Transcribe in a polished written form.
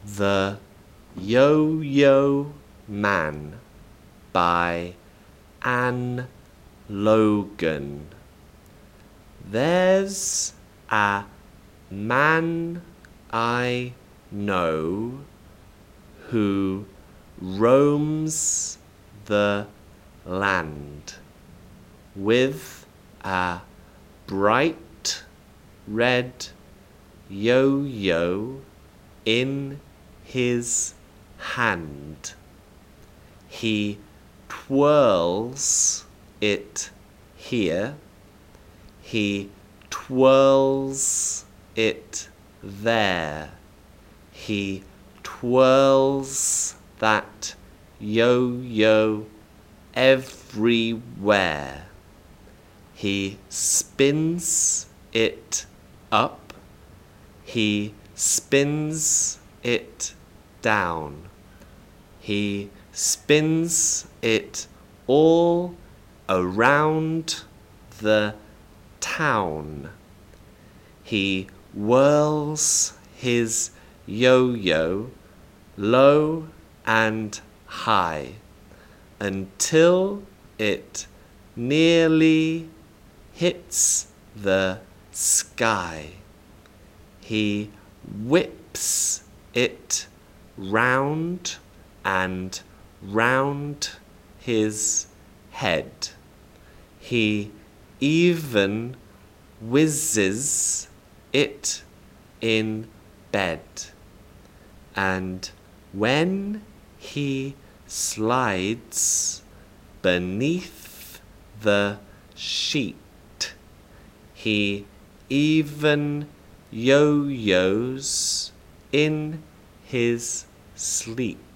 The Yo-Yo Man by Anne Logan. There's a man I know who roams the land with a bright red yo-yo in his hand. He twirls it here, he twirls it there, he twirls that yo-yo everywhere. He spins it up, he spins it down, he spins it all around the town. He whirls his yo-yo low and high until it nearly hits the sky. He whips it round and round his head. He even whizzes it in bed. And when he slides beneath the sheet, he even yo-yos in his sleep.